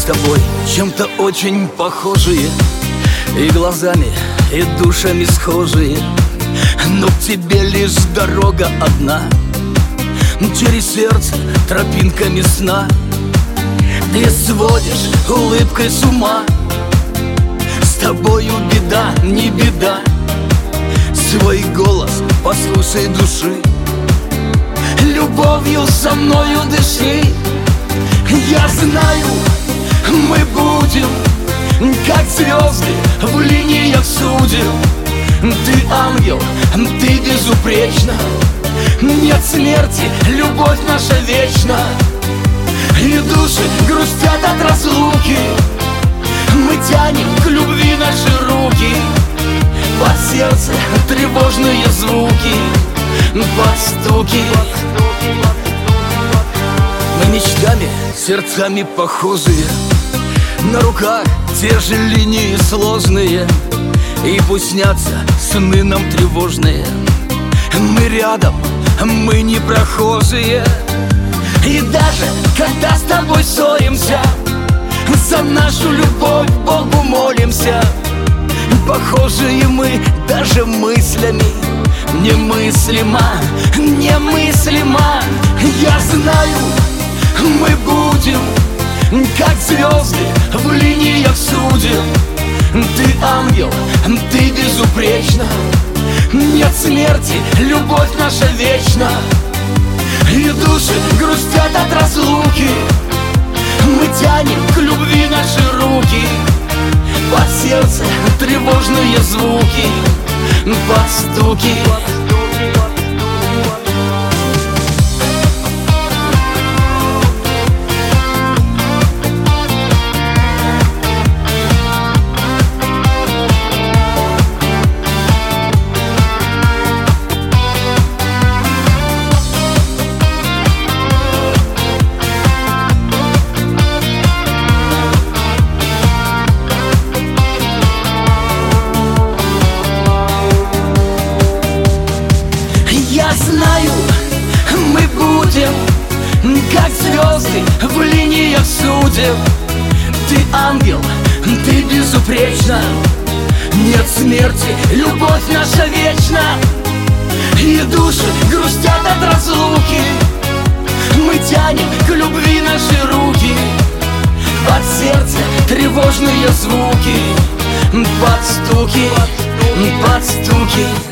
с тобой чем-то очень похожие, и глазами, и душами схожие, но к тебе лишь дорога одна. Через сердце тропинками сна ты сводишь улыбкой с ума. С тобою беда, не беда, свой голос послушай души. Любовью со мною дыши. Я знаю, мы будем как звезды в линиях судеб. Ты ангел, ты безупречна. Нет смерти, любовь наша вечна. И души грустят от разлуки. Мы тянем к любви наши руки. Под сердце тревожные звуки, под стуки. Мы мечтами, сердцами похожие, на руках те же линии сложные. И пусть снятся сны нам тревожные, мы рядом, мы не прохожие. И даже когда с тобой ссоримся, за нашу любовь Богу молимся. Похожие мы даже мыслями, немыслимо, немыслимо. Я знаю, мы будем как звезды в линиях судеб. Ты ангел, ты безупречна. Нет смерти, любовь наша вечна. И души грустят от разлуки. Мы тянем к любви наши руки. Под сердце тревожные звуки, под стуки. Я знаю, мы будем как звезды в линиях судеб. Ты ангел, ты безупречна. Нет смерти, любовь наша вечна. И души грустят от разлуки. Мы тянем к любви наши руки. Под сердце тревожные звуки, под стуки, под стуки.